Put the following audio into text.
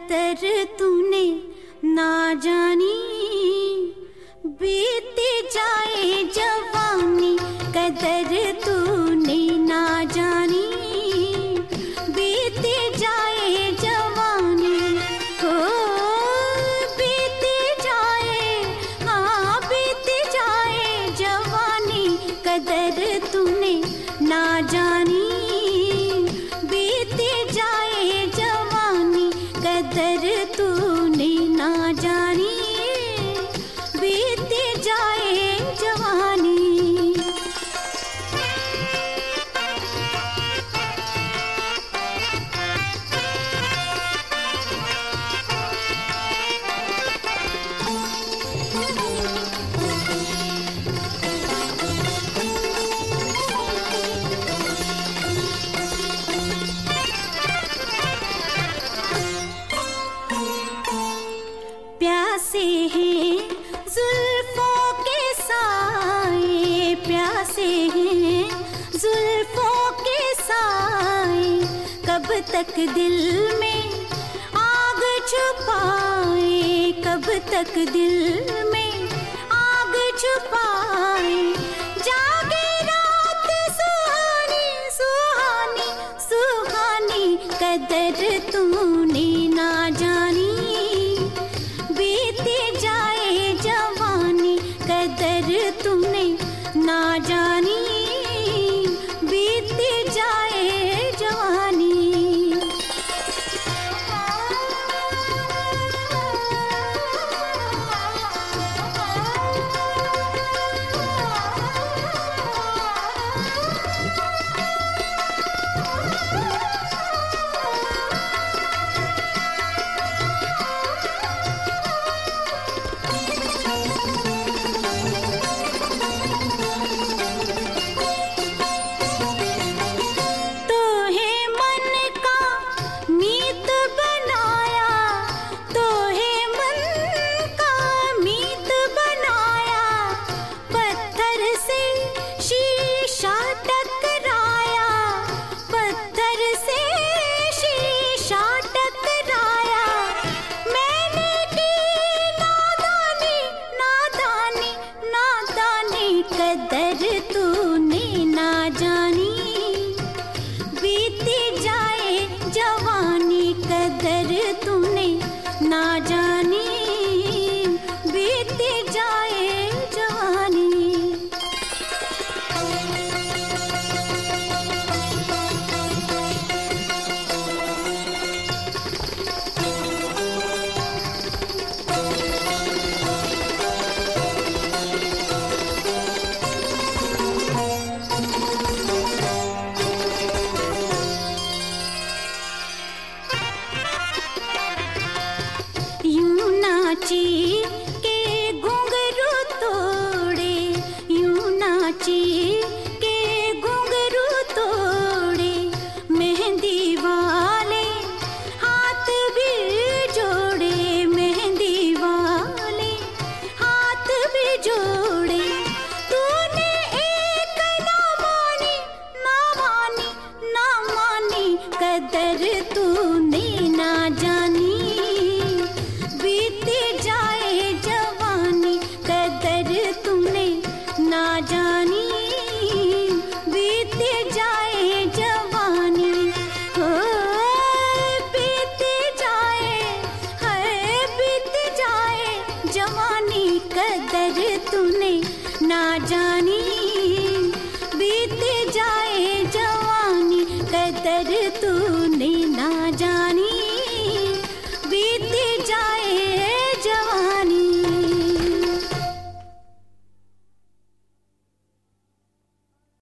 कदर तूने ना जानी, बीत जाए जवानी कदर तूने ना जानी, बीत जाए जवानी हो, बीत जाए, हाँ बीत जाए जवानी कदर तूने ना जानी, बीत जाए जवानी कदर तूने ना जानी, बीत जाए जवानी। प्यासे हैं जुल्फों के साए, प्यासे हैं जुल्फों के साए, कब तक दिल में आग छुपाए, कब तक दिल में आग छुपाए, जागे रात सुहानी सुहानी सुहानी कदर तूने ना जानी, बीत जाए जवानी कदर तूने ना जानी, बीत जाए जवानी। कदर तूने ना जानी, बीत जाए जवानी कदर तूने ना जानी, बीत जाए जवानी। नाची के घुंघरू तोड़े, यूं नाची के घुंघरू तोड़े, मेहंदी वाले हाथ भी जोड़े, मेहंदी वाले हाथ भी जोड़े, तूने एक ना मानी ना मानी ना मानी कदर तूने ना जानी, बीत जाए जवानी कदर तूने ना जानी, बीत जाए जवानी हो, बीत जाए है बीत जाए जवानी कदर तूने ना जानी, बीत जाए जवानी कदर तू